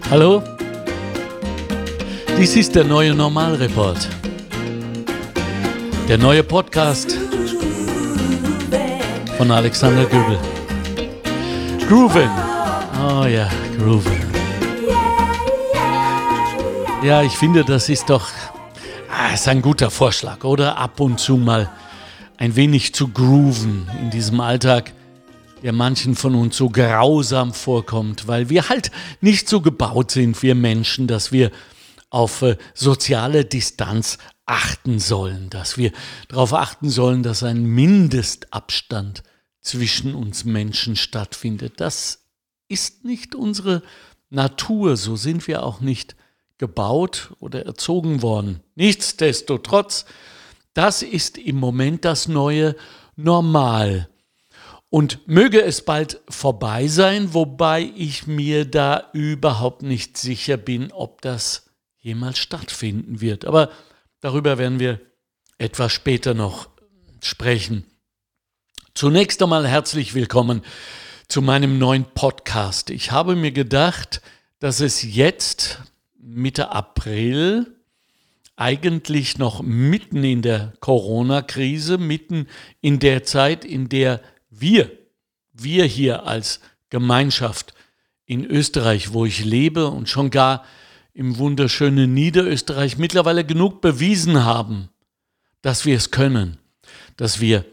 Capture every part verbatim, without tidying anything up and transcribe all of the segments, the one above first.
Hallo, dies ist der neue Normalreport, der neue Podcast von Alexander Göbel. Grooven, oh ja, Grooven. Ja, ich finde, das ist doch ah, ist ein guter Vorschlag, oder? Ab und zu mal ein wenig zu grooven in diesem Alltag, der manchen von uns so grausam vorkommt, weil wir halt nicht so gebaut sind, wir Menschen, dass wir auf äh, soziale Distanz achten sollen, dass wir darauf achten sollen, dass ein Mindestabstand zwischen uns Menschen stattfindet. Das ist nicht unsere Natur, so sind wir auch nicht gebaut oder erzogen worden. Nichtsdestotrotz, das ist im Moment das neue Normal. Und möge es bald vorbei sein, wobei ich mir da überhaupt nicht sicher bin, ob das jemals stattfinden wird. Aber darüber werden wir etwas später noch sprechen. Zunächst einmal herzlich willkommen zu meinem neuen Podcast. Ich habe mir gedacht, dass es jetzt Mitte April eigentlich noch mitten in der Corona-Krise, mitten in der Zeit, in der wir, wir hier als Gemeinschaft in Österreich, wo ich lebe und schon gar im wunderschönen Niederösterreich mittlerweile genug bewiesen haben, dass wir es können, dass wir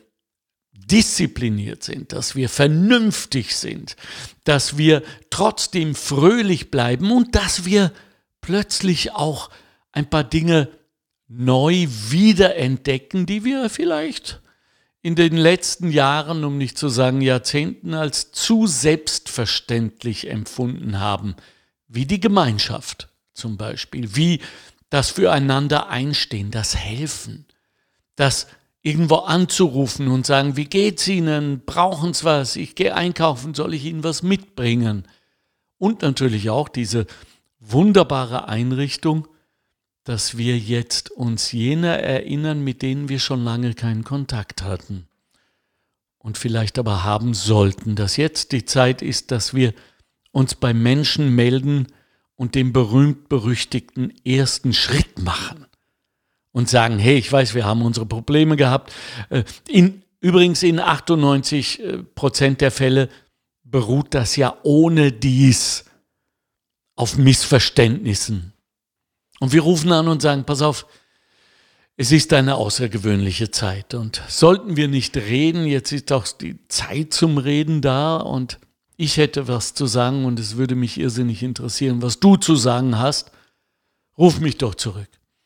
diszipliniert sind, dass wir vernünftig sind, dass wir trotzdem fröhlich bleiben und dass wir plötzlich auch ein paar Dinge neu wiederentdecken, die wir vielleicht in den letzten Jahren, um nicht zu sagen Jahrzehnten, als zu selbstverständlich empfunden haben, wie die Gemeinschaft zum Beispiel, wie das Füreinander einstehen, das Helfen, das irgendwo anzurufen und sagen, wie geht's Ihnen, brauchen Sie was, ich gehe einkaufen, soll ich Ihnen was mitbringen? Und natürlich auch diese wunderbare Einrichtung, dass wir jetzt uns jener erinnern, mit denen wir schon lange keinen Kontakt hatten und vielleicht aber haben sollten, dass jetzt die Zeit ist, dass wir uns bei Menschen melden und den berühmt-berüchtigten ersten Schritt machen und sagen, hey, ich weiß, wir haben unsere Probleme gehabt. In, übrigens in achtundneunzig Prozent der Fälle beruht das ja ohne dies auf Missverständnissen. Und wir rufen an und sagen, pass auf, es ist eine außergewöhnliche Zeit und sollten wir nicht reden, jetzt ist auch die Zeit zum Reden da und ich hätte was zu sagen und es würde mich irrsinnig interessieren, was du zu sagen hast, ruf mich doch zurück.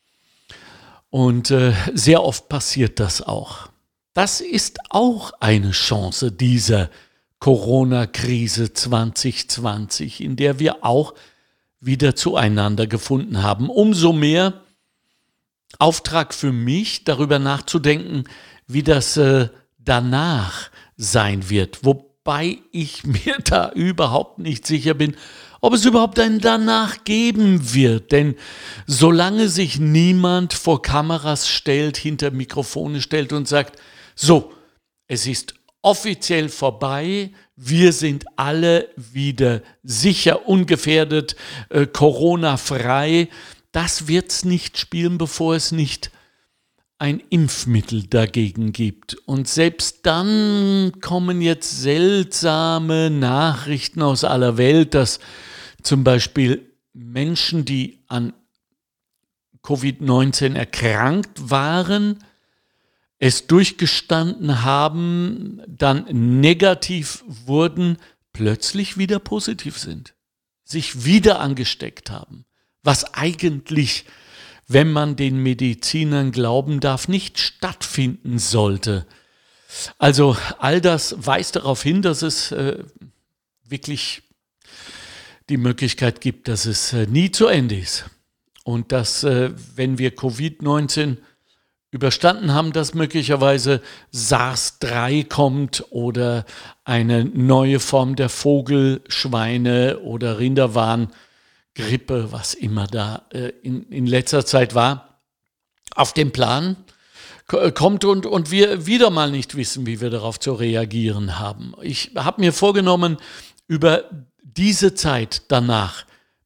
Und äh, sehr oft passiert das auch. Das ist auch eine Chance dieser Corona-Krise zwanzig zwanzig, in der wir auch wieder zueinander gefunden haben. Umso mehr Auftrag für mich, darüber nachzudenken, wie das äh, danach sein wird. Wobei ich mir da überhaupt nicht sicher bin, ob es überhaupt einen danach geben wird. Denn solange sich niemand vor Kameras stellt, hinter Mikrofone stellt und sagt, so, es ist offiziell vorbei, wir sind alle wieder sicher, ungefährdet, äh, Corona-frei. Das wird es nicht spielen, bevor es nicht ein Impfmittel dagegen gibt. Und selbst dann kommen jetzt seltsame Nachrichten aus aller Welt, dass zum Beispiel Menschen, die an Covid neunzehn erkrankt waren, es durchgestanden haben, dann negativ wurden, plötzlich wieder positiv sind, sich wieder angesteckt haben, was eigentlich, wenn man den Medizinern glauben darf, nicht stattfinden sollte. Also all das weist darauf hin, dass es äh, wirklich die Möglichkeit gibt, dass es äh, nie zu Ende ist und dass, äh, wenn wir Covid neunzehn überstanden haben, dass möglicherweise SARS drei kommt oder eine neue Form der Vogel-, Schweine- oder Rinderwahn-Grippe, was immer da äh, in, in letzter Zeit war, auf den Plan k- kommt und, und wir wieder mal nicht wissen, wie wir darauf zu reagieren haben. Ich habe mir vorgenommen, über diese Zeit danach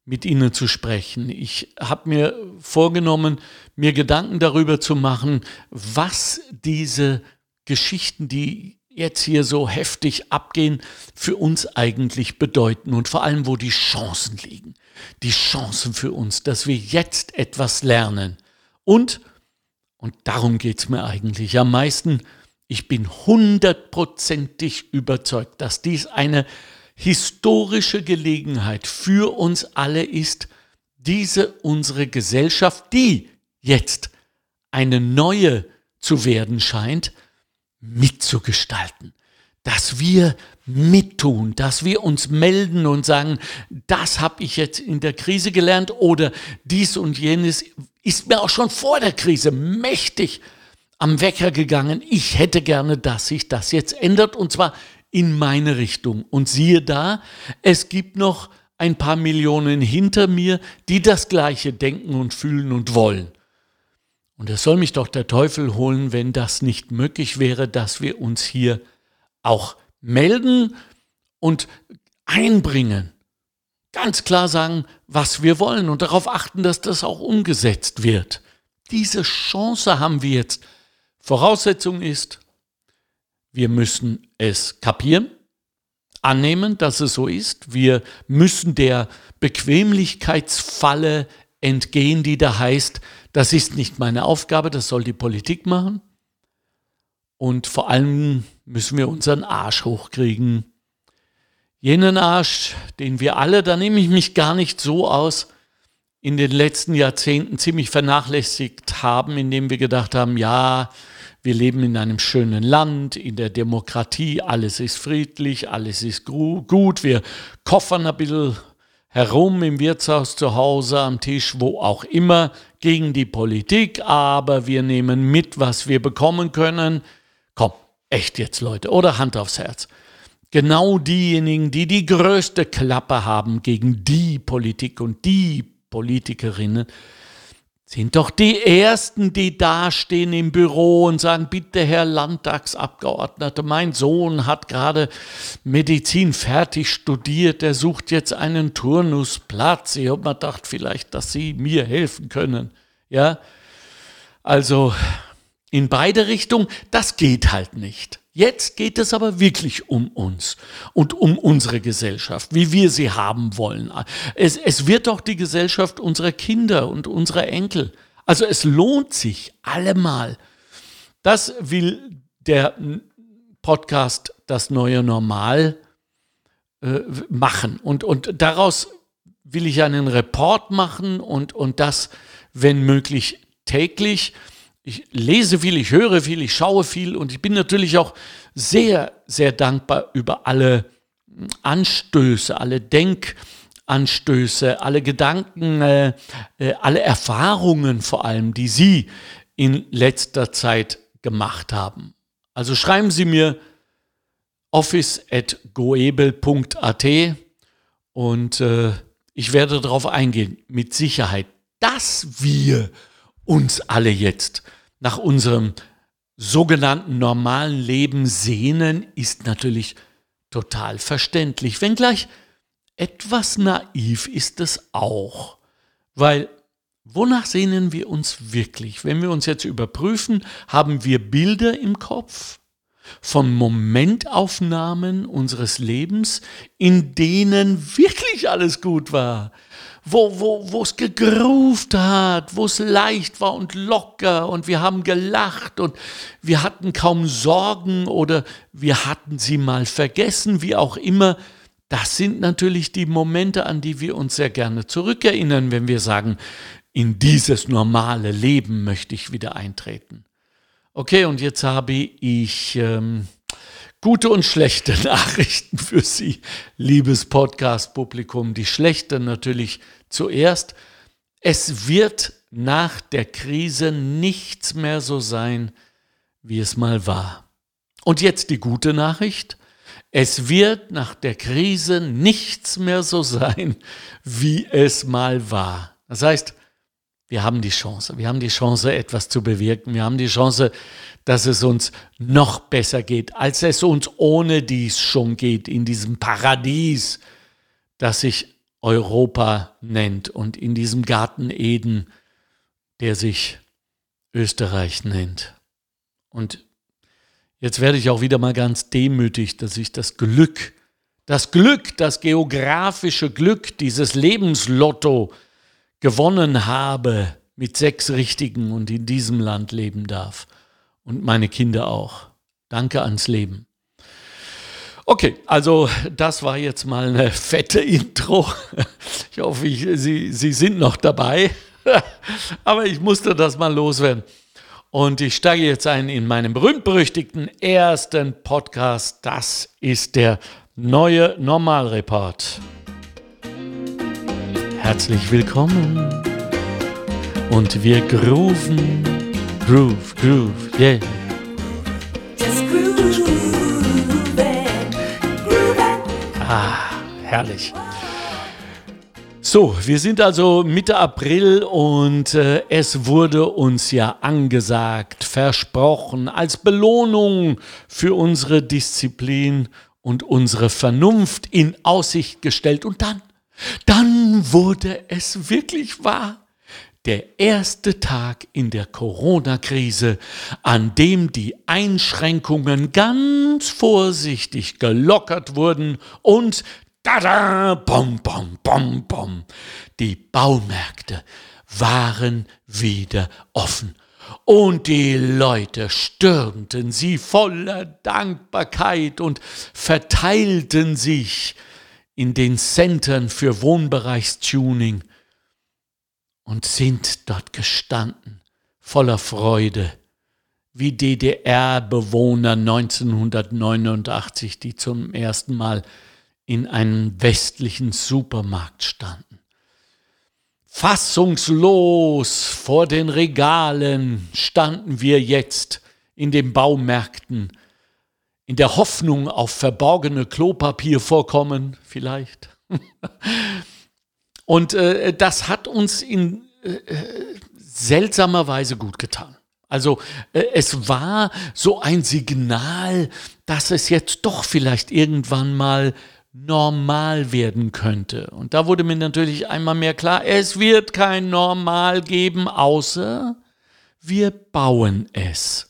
mit Ihnen zu sprechen. Ich habe mir vorgenommen, mir Gedanken darüber zu machen, was diese Geschichten, die jetzt hier so heftig abgehen, für uns eigentlich bedeuten und vor allem, wo die Chancen liegen. Die Chancen für uns, dass wir jetzt etwas lernen. Und, und darum geht es mir eigentlich am meisten, ich bin hundertprozentig überzeugt, dass dies eine historische Gelegenheit für uns alle ist, diese unsere Gesellschaft, die jetzt eine neue zu werden scheint, mitzugestalten. Dass wir mittun, dass wir uns melden und sagen, das habe ich jetzt in der Krise gelernt oder dies und jenes ist mir auch schon vor der Krise mächtig am Wecker gegangen. Ich hätte gerne, dass sich das jetzt ändert und zwar in meine Richtung. Und siehe da, es gibt noch ein paar Millionen hinter mir, die das Gleiche denken und fühlen und wollen. Und es soll mich doch der Teufel holen, wenn das nicht möglich wäre, dass wir uns hier auch melden und einbringen. Ganz klar sagen, was wir wollen und darauf achten, dass das auch umgesetzt wird. Diese Chance haben wir jetzt. Voraussetzung ist, wir müssen es kapieren, annehmen, dass es so ist. Wir müssen der Bequemlichkeitsfalle entgehen, die da heißt, das ist nicht meine Aufgabe, das soll die Politik machen. Und vor allem müssen wir unseren Arsch hochkriegen. Jenen Arsch, den wir alle, da nehme ich mich gar nicht so aus, in den letzten Jahrzehnten ziemlich vernachlässigt haben, indem wir gedacht haben, ja, wir leben in einem schönen Land, in der Demokratie, alles ist friedlich, alles ist gut, wir koffern ein bisschen herum im Wirtshaus, zu Hause, am Tisch, wo auch immer, gegen die Politik, aber wir nehmen mit, was wir bekommen können. Komm, echt jetzt, Leute, oder Hand aufs Herz. Genau diejenigen, die die größte Klappe haben gegen die Politik und die Politikerinnen, sind doch die Ersten, die dastehen im Büro und sagen, bitte Herr Landtagsabgeordneter, mein Sohn hat gerade Medizin fertig studiert, der sucht jetzt einen Turnusplatz. Ich habe mir gedacht, vielleicht, dass Sie mir helfen können. Ja, also in beide Richtungen, das geht halt nicht. Jetzt geht es aber wirklich um uns und um unsere Gesellschaft, wie wir sie haben wollen. Es, es wird doch die Gesellschaft unserer Kinder und unserer Enkel. Also es lohnt sich allemal. Das will der Podcast Das neue Normal äh, machen. Und, und daraus will ich einen Report machen und, und das, wenn möglich, täglich. Ich lese viel, ich höre viel, ich schaue viel und ich bin natürlich auch sehr, sehr dankbar über alle Anstöße, alle Denkanstöße, alle Gedanken, äh, alle Erfahrungen vor allem, die Sie in letzter Zeit gemacht haben. Also schreiben Sie mir office at goebel punkt a t und äh, ich werde darauf eingehen, mit Sicherheit, dass wir uns alle jetzt nach unserem sogenannten normalen Leben sehnen, ist natürlich total verständlich. Wenngleich etwas naiv ist es auch. Weil wonach sehnen wir uns wirklich? Wenn wir uns jetzt überprüfen, haben wir Bilder im Kopf von Momentaufnahmen unseres Lebens, in denen wirklich alles gut war. Wo, wo, wo es gegroovt hat, wo es leicht war und locker und wir haben gelacht und wir hatten kaum Sorgen oder wir hatten sie mal vergessen, wie auch immer. Das sind natürlich die Momente, an die wir uns sehr gerne zurückerinnern, wenn wir sagen, in dieses normale Leben möchte ich wieder eintreten. Okay, und jetzt habe ich ähm, gute und schlechte Nachrichten für Sie, liebes Podcast-Publikum. Die schlechte natürlich zuerst. Es wird nach der Krise nichts mehr so sein, wie es mal war. Und jetzt die gute Nachricht. Es wird nach der Krise nichts mehr so sein, wie es mal war. Das heißt, wir haben die Chance. Wir haben die Chance, etwas zu bewirken. Wir haben die Chance, dass es uns noch besser geht, als es uns ohne dies schon geht, in diesem Paradies, das sich Europa nennt und in diesem Garten Eden, der sich Österreich nennt. Und jetzt werde ich auch wieder mal ganz demütig, dass ich das Glück, das Glück, das geografische Glück dieses Lebenslotto gewonnen habe, mit sechs Richtigen und in diesem Land leben darf. Und meine Kinder auch. Danke ans Leben. Okay, also das war jetzt mal eine fette Intro. Ich hoffe, ich, Sie, Sie sind noch dabei. Aber ich musste das mal loswerden. Und ich steige jetzt ein in meinen berühmt-berüchtigten ersten Podcast. Das ist der neue Normalreport. Herzlich willkommen. Und wir grooven. Groove, groove, yeah. Just groove it, groove it. Ah, herrlich. So, wir sind also Mitte April und äh, es wurde uns ja angesagt, versprochen, als Belohnung für unsere Disziplin und unsere Vernunft in Aussicht gestellt. Und dann, dann wurde es wirklich wahr. Der erste Tag in der Corona-Krise, an dem die Einschränkungen ganz vorsichtig gelockert wurden und tada, bom, bom, bom, bom, die Baumärkte waren wieder offen. Und die Leute stürmten sie voller Dankbarkeit und verteilten sich in den Centern für Wohnbereichstuning und sind dort gestanden, voller Freude, wie D D R-Bewohner neunzehnhundertneunundachtzig, die zum ersten Mal in einem westlichen Supermarkt standen. Fassungslos vor den Regalen standen wir jetzt in den Baumärkten, in der Hoffnung auf verborgene Klopapiervorkommen vielleicht. Und äh, das hat uns in äh, seltsamer Weise gut getan. Also äh, es war so ein Signal, dass es jetzt doch vielleicht irgendwann mal normal werden könnte. Und da wurde mir natürlich einmal mehr klar, es wird kein Normal geben, außer wir bauen es.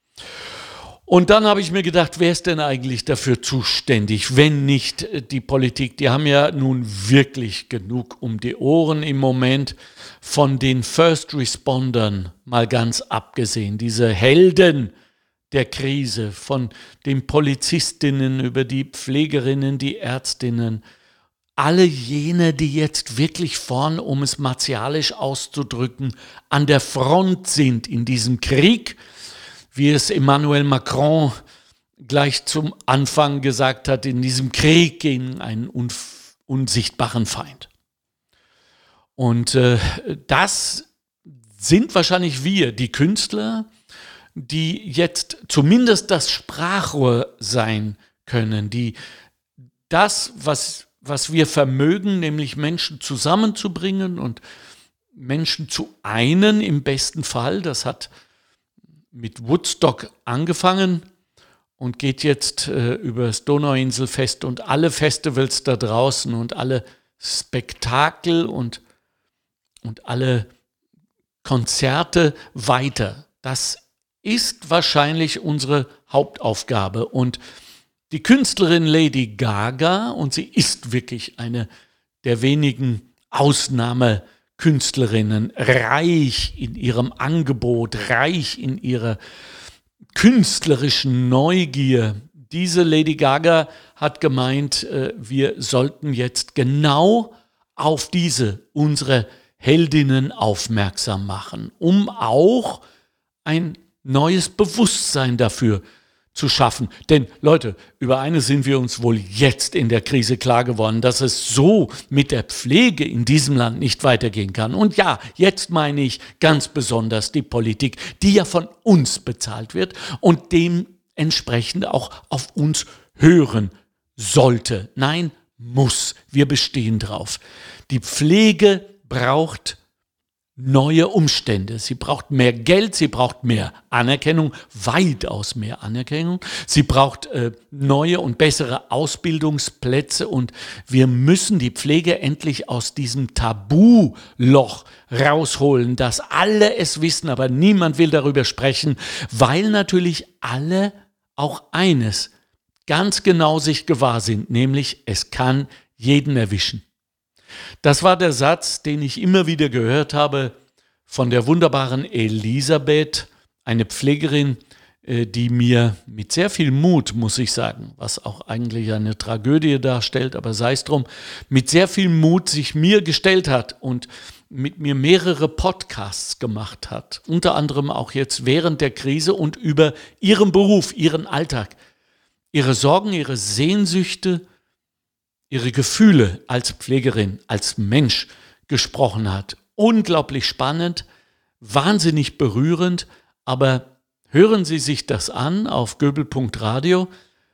Und dann habe ich mir gedacht, wer ist denn eigentlich dafür zuständig, wenn nicht die Politik? Die haben ja nun wirklich genug um die Ohren im Moment, von den First Respondern mal ganz abgesehen. Diese Helden der Krise, von den Polizistinnen über die Pflegerinnen, die Ärztinnen, alle jene, die jetzt wirklich vorn, um es martialisch auszudrücken, an der Front sind in diesem Krieg, wie es Emmanuel Macron gleich zum Anfang gesagt hat, in diesem Krieg gegen einen unf- unsichtbaren Feind. Und äh, das sind wahrscheinlich wir, die Künstler, die jetzt zumindest das Sprachrohr sein können, die das, was, was wir vermögen, nämlich Menschen zusammenzubringen und Menschen zu einen im besten Fall, das hat mit Woodstock angefangen und geht jetzt äh, über das Donauinselfest und alle Festivals da draußen und alle Spektakel und, und alle Konzerte weiter. Das ist wahrscheinlich unsere Hauptaufgabe. Und die Künstlerin Lady Gaga, und sie ist wirklich eine der wenigen Ausnahmekünstlerinnen, Künstlerinnen, reich in ihrem Angebot, reich in ihrer künstlerischen Neugier. Diese Lady Gaga hat gemeint, wir sollten jetzt genau auf diese, unsere Heldinnen aufmerksam machen, um auch ein neues Bewusstsein dafür zu schaffen. Denn Leute, über eines sind wir uns wohl jetzt in der Krise klar geworden, dass es so mit der Pflege in diesem Land nicht weitergehen kann. Und ja, jetzt meine ich ganz besonders die Politik, die ja von uns bezahlt wird und dementsprechend auch auf uns hören sollte. Nein, muss. Wir bestehen drauf. Die Pflege braucht neue Umstände. Sie braucht mehr Geld, sie braucht mehr Anerkennung, weitaus mehr Anerkennung. Sie braucht äh, neue und bessere Ausbildungsplätze und wir müssen die Pflege endlich aus diesem Tabuloch rausholen, dass alle es wissen, aber niemand will darüber sprechen, weil natürlich alle auch eines ganz genau sich gewahr sind, nämlich es kann jeden erwischen. Das war der Satz, den ich immer wieder gehört habe von der wunderbaren Elisabeth, eine Pflegerin, die mir mit sehr viel Mut, muss ich sagen, was auch eigentlich eine Tragödie darstellt, aber sei es drum, mit sehr viel Mut sich mir gestellt hat und mit mir mehrere Podcasts gemacht hat, unter anderem auch jetzt während der Krise und über ihren Beruf, ihren Alltag, ihre Sorgen, ihre Sehnsüchte, ihre Gefühle als Pflegerin, als Mensch gesprochen hat. Unglaublich spannend, wahnsinnig berührend, aber hören Sie sich das an auf Göbel Punkt Radio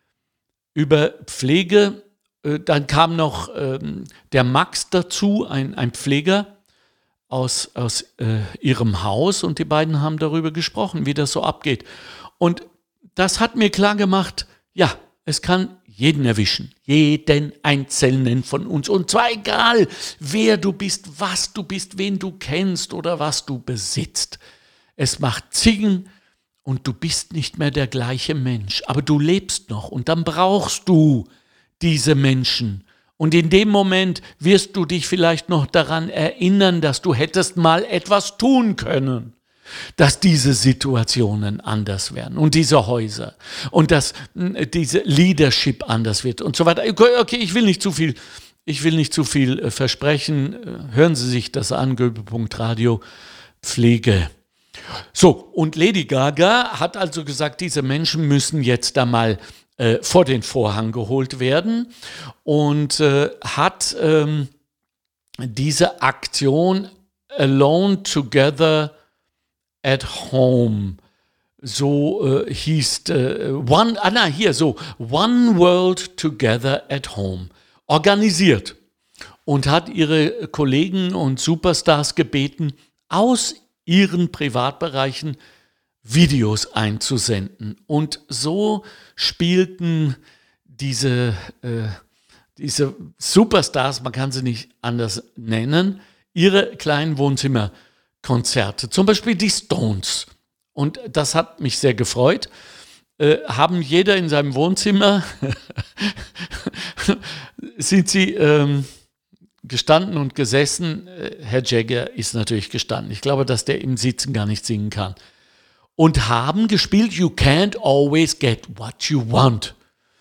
über Pflege. Dann kam noch ähm, der Max dazu, ein, ein Pfleger aus, aus äh, ihrem Haus und die beiden haben darüber gesprochen, wie das so abgeht. Und das hat mir klar gemacht, ja, es kann jeden erwischen, jeden Einzelnen von uns. Und zwar egal, wer du bist, was du bist, wen du kennst oder was du besitzt. Es macht Zicken und du bist nicht mehr der gleiche Mensch. Aber du lebst noch und dann brauchst du diese Menschen. Und in dem Moment wirst du dich vielleicht noch daran erinnern, dass du hättest mal etwas tun können, dass diese Situationen anders werden und diese Häuser und dass diese Leadership anders wird und so weiter. Okay, ich will nicht zu viel, ich will nicht zu viel äh, versprechen. Hören Sie sich das an, Göbel Punkt Radio, Pflege. So, und Lady Gaga hat also gesagt, diese Menschen müssen jetzt da mal äh, vor den Vorhang geholt werden und äh, hat ähm, diese Aktion Alone Together at Home, so äh, hieß äh, One, ah na, hier so, One World Together at Home, organisiert und hat ihre Kollegen und Superstars gebeten, aus ihren Privatbereichen Videos einzusenden. Und so spielten diese, äh, diese Superstars, man kann sie nicht anders nennen, ihre kleinen Wohnzimmer Konzerte, zum Beispiel die Stones. Und das hat mich sehr gefreut. Äh, haben jeder in seinem Wohnzimmer, sind sie ähm, gestanden und gesessen. Äh, Herr Jagger ist natürlich gestanden. Ich glaube, dass der im Sitzen gar nicht singen kann. Und haben gespielt You Can't Always Get What You Want.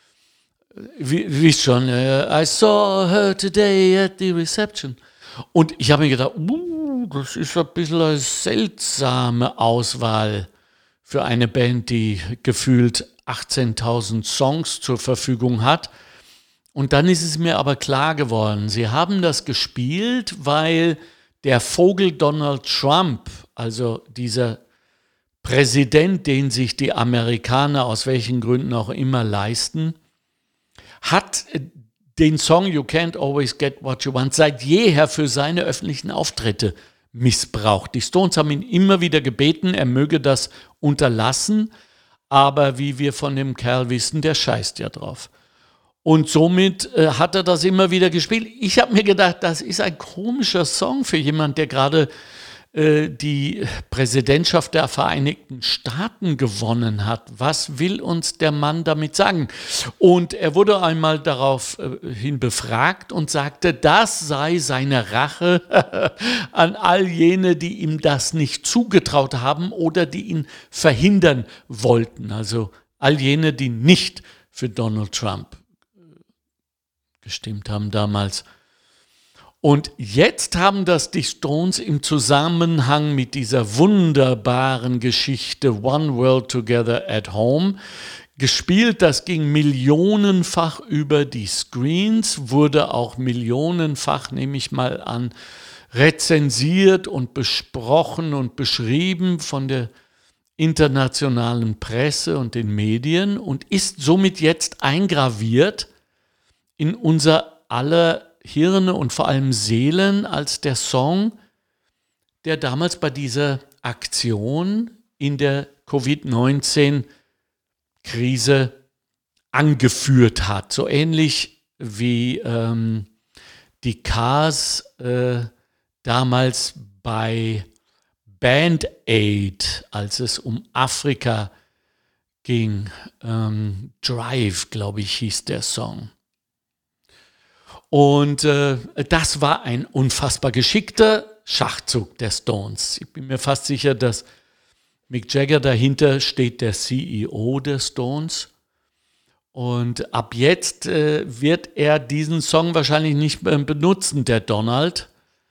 Wie, wie schon, äh, I saw her today at the reception. Und ich habe mir gedacht, uh, das ist ein bisschen eine seltsame Auswahl für eine Band, die gefühlt achtzehntausend Songs zur Verfügung hat. Und dann ist es mir aber klar geworden, sie haben das gespielt, weil der Vogel Donald Trump, also dieser Präsident, den sich die Amerikaner aus welchen Gründen auch immer leisten, hat den Song You Can't Always Get What You Want seit jeher für seine öffentlichen Auftritte missbraucht. Die Stones haben ihn immer wieder gebeten, er möge das unterlassen, aber wie wir von dem Kerl wissen, der scheißt ja drauf. Und somit äh, hat er das immer wieder gespielt. Ich habe mir gedacht, das ist ein komischer Song für jemanden, der gerade äh, die Präsidentschaft der Vereinigten Staaten gewonnen hat. Was will uns der Mann damit sagen? Und er wurde einmal daraufhin äh, befragt und sagte, das sei seine Rache an all jene, die ihm das nicht zugetraut haben oder die ihn verhindern wollten. Also all jene, die nicht für Donald Trump gestimmt haben damals. Und jetzt haben das die Stones im Zusammenhang mit dieser wunderbaren Geschichte One World Together at Home gespielt. Das ging millionenfach über die Screens, wurde auch millionenfach, nehme ich mal an, rezensiert und besprochen und beschrieben von der internationalen Presse und den Medien und ist somit jetzt eingraviert in unser aller Hirne und vor allem Seelen als der Song, der damals bei dieser Aktion in der Covid neunzehn Krise angeführt hat. So ähnlich wie ähm, die Cars äh, damals bei Band Aid, als es um Afrika ging. Ähm, Drive, glaube ich, hieß der Song. Und äh, das war ein unfassbar geschickter Schachzug der Stones. Ich bin mir fast sicher, dass Mick Jagger dahinter steht, der C E O der Stones. Und ab jetzt äh, wird er diesen Song wahrscheinlich nicht mehr benutzen, der Donald,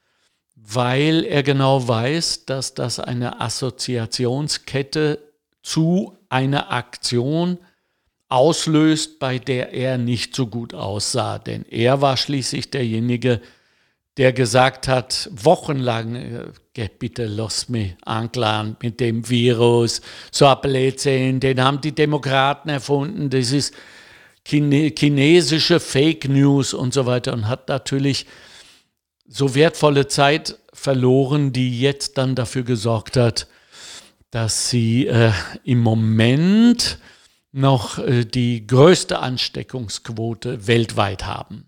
weil er genau weiß, dass das eine Assoziationskette zu einer Aktion auslöst, bei der er nicht so gut aussah. Denn er war schließlich derjenige, der gesagt hat, wochenlang, bitte lass mich anklagen mit dem Virus, so ein Blödsinn, den haben die Demokraten erfunden, das ist Chine- chinesische Fake News und so weiter, und hat natürlich so wertvolle Zeit verloren, die jetzt dann dafür gesorgt hat, dass sie äh, im Moment noch äh, die größte Ansteckungsquote weltweit haben.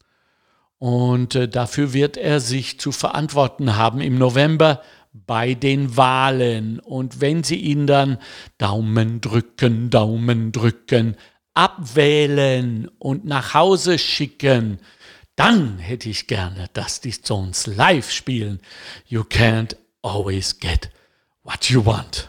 Und äh, dafür wird er sich zu verantworten haben im November bei den Wahlen. Und wenn sie ihn dann Daumen drücken, Daumen drücken, abwählen und nach Hause schicken, dann hätte ich gerne, dass die Stones live spielen. You can't always get what you want.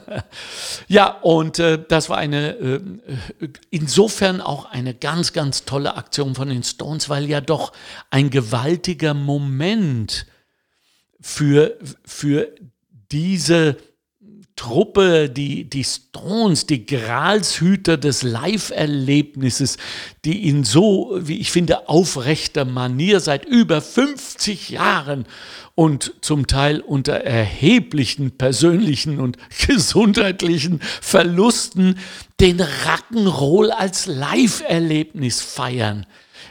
Ja, und äh, das war eine äh, insofern auch eine ganz, ganz tolle Aktion von den Stones, weil ja doch ein gewaltiger Moment für, für diese Truppe, die, die Stones, die Gralshüter des Live-Erlebnisses, die in so, wie ich finde, aufrechter Manier seit über fünfzig Jahren und zum Teil unter erheblichen persönlichen und gesundheitlichen Verlusten den Rock'n'Roll als Live-Erlebnis feiern.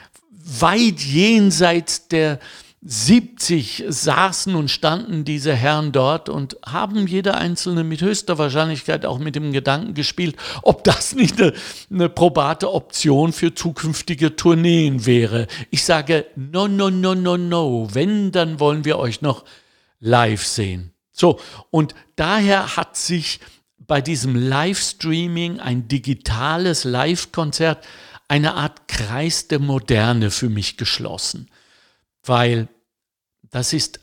Weit jenseits der siebzig saßen und standen diese Herren dort und haben jeder Einzelne mit höchster Wahrscheinlichkeit auch mit dem Gedanken gespielt, ob das nicht eine, eine probate Option für zukünftige Tourneen wäre. Ich sage, no, no, no, no, no. Wenn, dann wollen wir euch noch live sehen. So, und daher hat sich bei diesem Livestreaming, ein digitales Live-Konzert, eine Art Kreis der Moderne für mich geschlossen. Weil das ist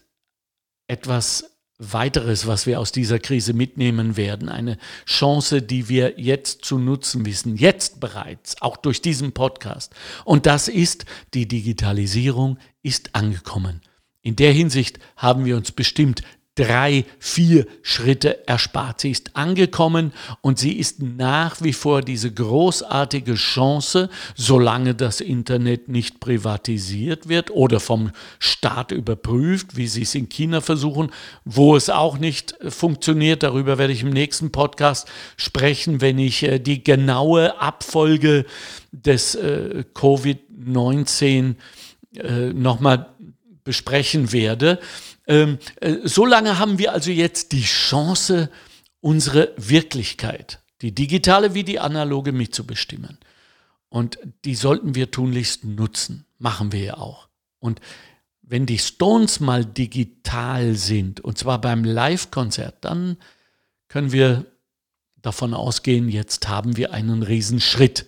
etwas weiteres, was wir aus dieser Krise mitnehmen werden. Eine Chance, die wir jetzt zu nutzen wissen, jetzt bereits, auch durch diesen Podcast. Und das ist, die Digitalisierung ist angekommen. In der Hinsicht haben wir uns bestimmt drei, vier Schritte erspart. Sie ist angekommen und sie ist nach wie vor diese großartige Chance, solange das Internet nicht privatisiert wird oder vom Staat überprüft, wie sie es in China versuchen, wo es auch nicht funktioniert. Darüber werde ich im nächsten Podcast sprechen, wenn ich äh, die genaue Abfolge des äh, Covid neunzehn äh, nochmal besprechen werde. Ähm, äh, so lange haben wir also jetzt die Chance, unsere Wirklichkeit, die digitale wie die analoge, mitzubestimmen. Und die sollten wir tunlichst nutzen. Machen wir ja auch. Und wenn die Stones mal digital sind, und zwar beim Live-Konzert, dann können wir davon ausgehen, jetzt haben wir einen Riesenschritt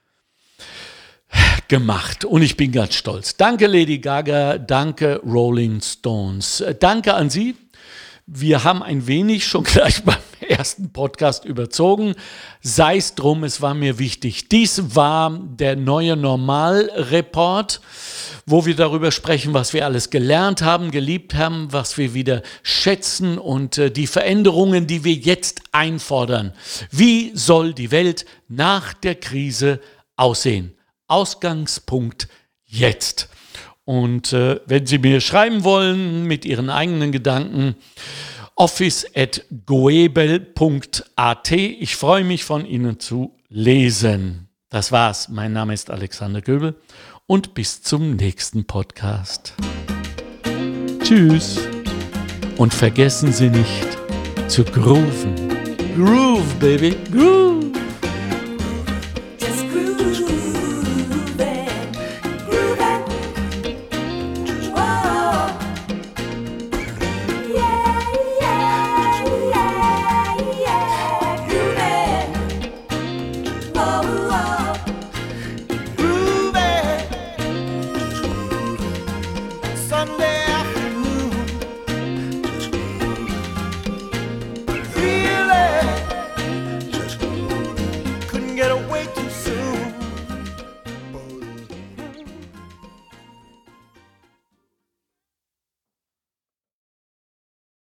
gemacht. Und ich bin ganz stolz. Danke Lady Gaga, danke Rolling Stones. Danke an Sie. Wir haben ein wenig schon gleich beim ersten Podcast überzogen. Sei es drum, es war mir wichtig. Dies war der neue Normal-Report, wo wir darüber sprechen, was wir alles gelernt haben, geliebt haben, was wir wieder schätzen und äh, die Veränderungen, die wir jetzt einfordern. Wie soll die Welt nach der Krise aussehen? Ausgangspunkt jetzt. Und äh, wenn Sie mir schreiben wollen mit Ihren eigenen Gedanken, office at goebel punkt a t. Ich freue mich, von Ihnen zu lesen. Das war's. Mein Name ist Alexander Göbel und bis zum nächsten Podcast. Tschüss. Und vergessen Sie nicht zu grooven. Groove, baby, groove.